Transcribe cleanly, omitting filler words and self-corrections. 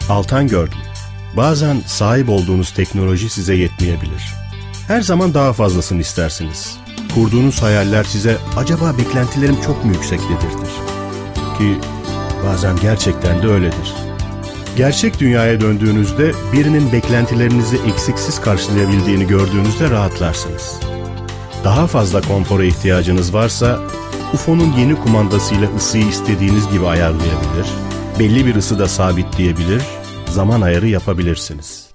Altan gördüm. Bazen sahip olduğunuz teknoloji size yetmeyebilir. Her zaman daha fazlasını istersiniz. Kurduğunuz hayaller size acaba beklentilerim çok mu yüksek dedirtir. Ki bazen gerçekten de öyledir. Gerçek dünyaya döndüğünüzde birinin beklentilerinizi eksiksiz karşılayabildiğini gördüğünüzde rahatlarsınız. Daha fazla konfora ihtiyacınız varsa UFO'nun yeni kumandasıyla ısıyı istediğiniz gibi ayarlayabilir, belli bir ısıda sabitleyebilir, zaman ayarı yapabilirsiniz.